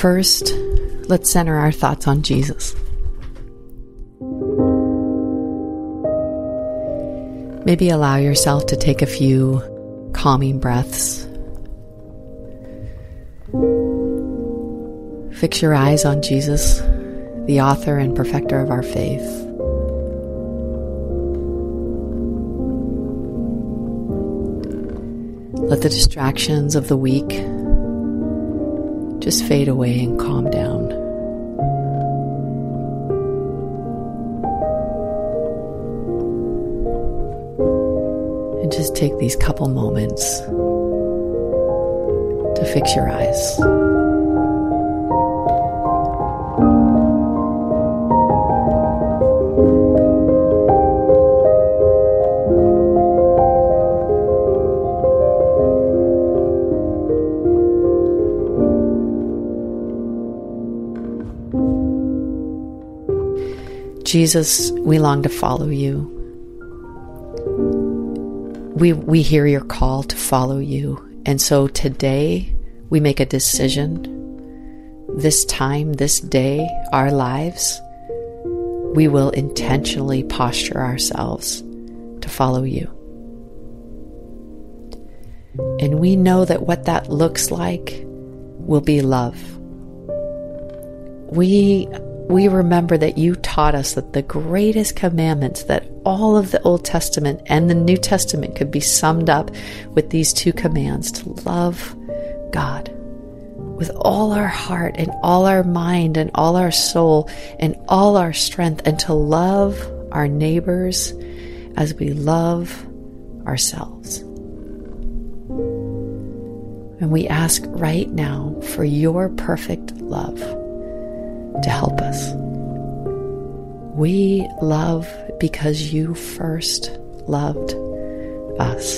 First, let's center our thoughts on Jesus. Maybe allow yourself to take a few calming breaths. Fix your eyes on Jesus, the author and perfecter of our faith. Let the distractions of the week just fade away and calm down. And just take these couple moments to fix your eyes. Jesus, we long to follow you. We hear your call to follow you. And so today we make a decision. This time, this day, our lives, we will intentionally posture ourselves to follow you. And we know that what that looks like will be love. We remember that you taught us that the greatest commandments, that all of the Old Testament and the New Testament could be summed up with these two commands: to love God with all our heart and all our mind and all our soul and all our strength, and to love our neighbors as we love ourselves. And we ask right now for your perfect love to help us. We love because you first loved us.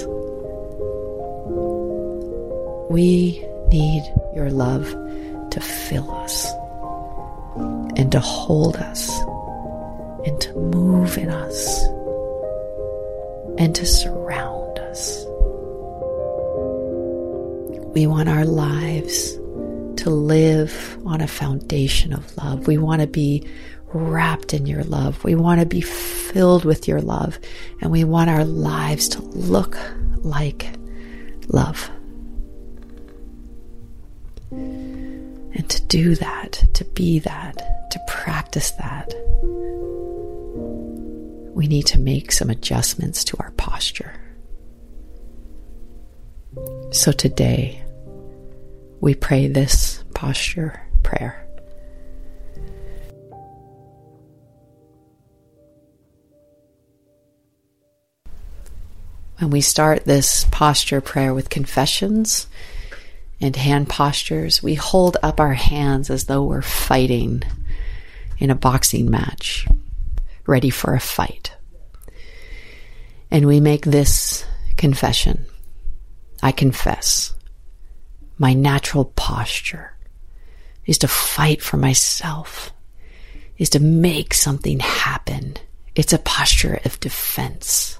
We need your love to fill us and to hold us and to move in us and to surround us. We want our lives to live on a foundation of love. We want to be wrapped in your love. We want to be filled with your love. And we want our lives to look like love. And to do that, to be that, to practice that, we need to make some adjustments to our posture. So today, we pray this posture prayer. When we start this posture prayer with confessions and hand postures, we hold up our hands as though we're fighting in a boxing match, ready for a fight. And we make this confession: I confess my natural posture is to fight for myself, is to make something happen. It's a posture of defense.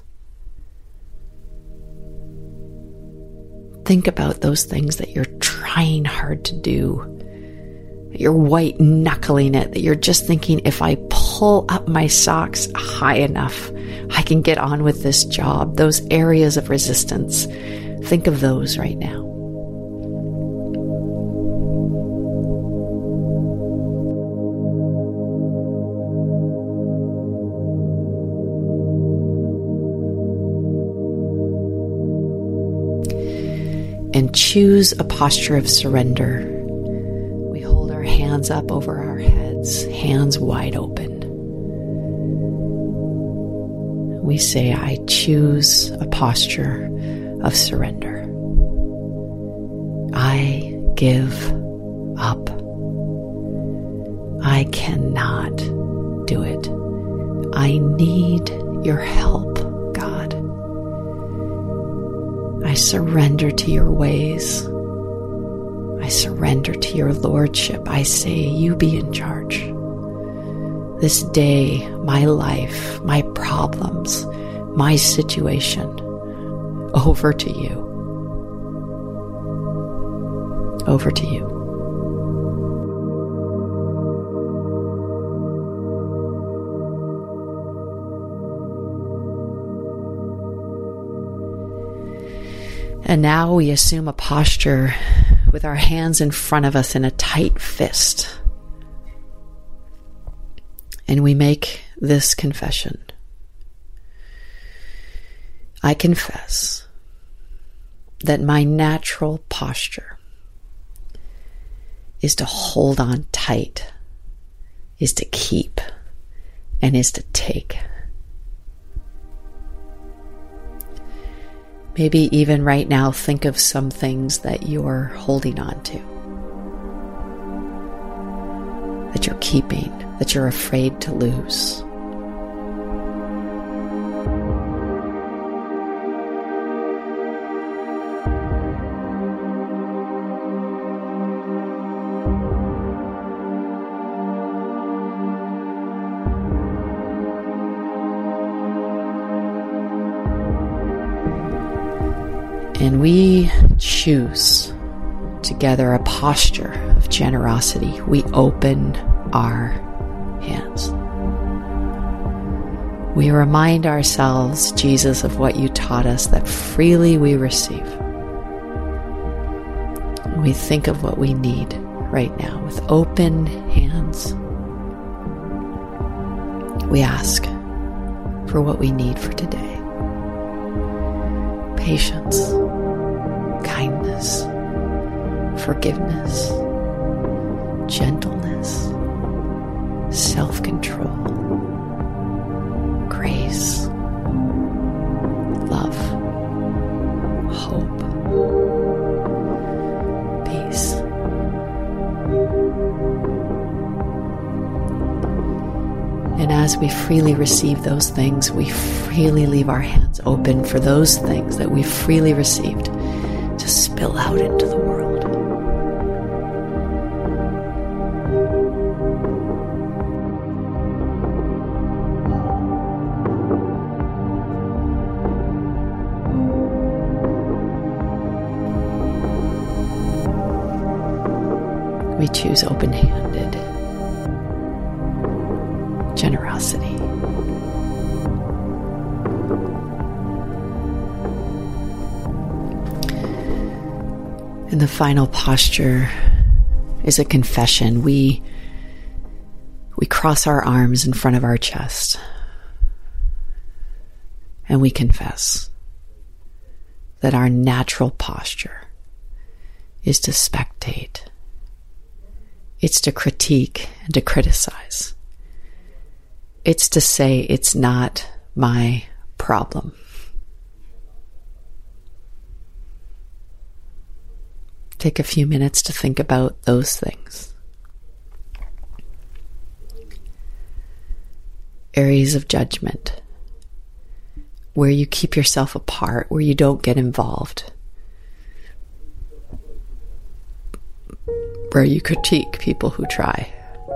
Think about those things that you're trying hard to do, that you're white knuckling it, that you're just thinking, if I pull up my socks high enough, I can get on with this job. Those areas of resistance. Think of those right now. And choose a posture of surrender. We hold our hands up over our heads, hands wide open. We say, I choose a posture of surrender. I give up. I cannot do it. I need your help, God. I surrender to your ways. I surrender to your lordship. I say, you be in charge. This day, my life, my problems, my situation, over to you. Over to you. And now we assume a posture with our hands in front of us in a tight fist. And we make this confession. I confess that my natural posture is to hold on tight, is to keep, and is to take. Maybe even right now, think of some things that you're holding on to, that you're keeping, that you're afraid to lose. And we choose together a posture of generosity. We open our hands. We remind ourselves, Jesus, of what you taught us, that freely we receive. And we think of what we need right now with open hands. We ask for what we need for today. Patience, kindness, forgiveness, gentleness, self-control, grace, love, hope, peace. And as we freely receive those things, we freely leave our hands open for those things that we freely received to spill out into the world. We choose open-handed generosity. And the final posture is a confession. We cross our arms in front of our chest and we confess that our natural posture is to spectate. It's to critique and to criticize. It's to say it's not my problem. Take a few minutes to think about those things. Areas of judgment, where you keep yourself apart, where you don't get involved, where you critique people who try.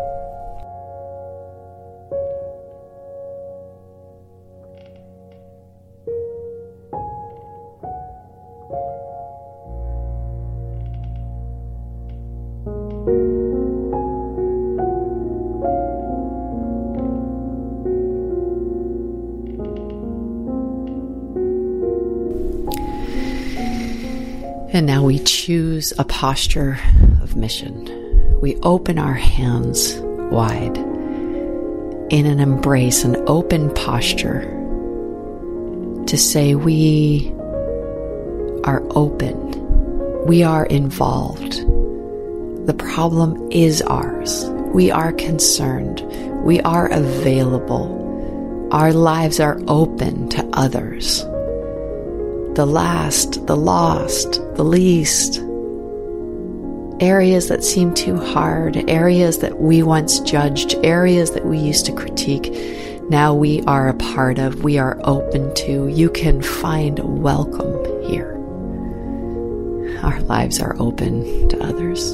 And now we choose a posture of mission. We open our hands wide in an embrace, an open posture to say we are open. We are involved. The problem is ours. We are concerned. We are available. Our lives are open to others. The last, the lost, the least. Areas that seem too hard, areas that we once judged, areas that we used to critique, now we are a part of, we are open to. You can find welcome here. Our lives are open to others.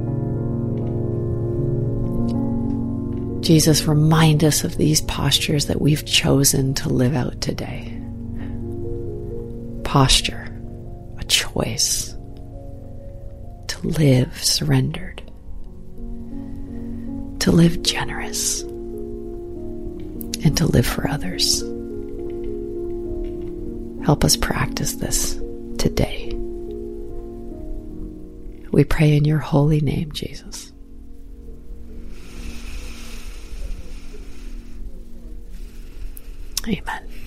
Jesus, remind us of these postures that we've chosen to live out today. Posture, a choice to live surrendered, to live generous, and to live for others. Help us practice this today. We pray in your holy name, Jesus. Amen.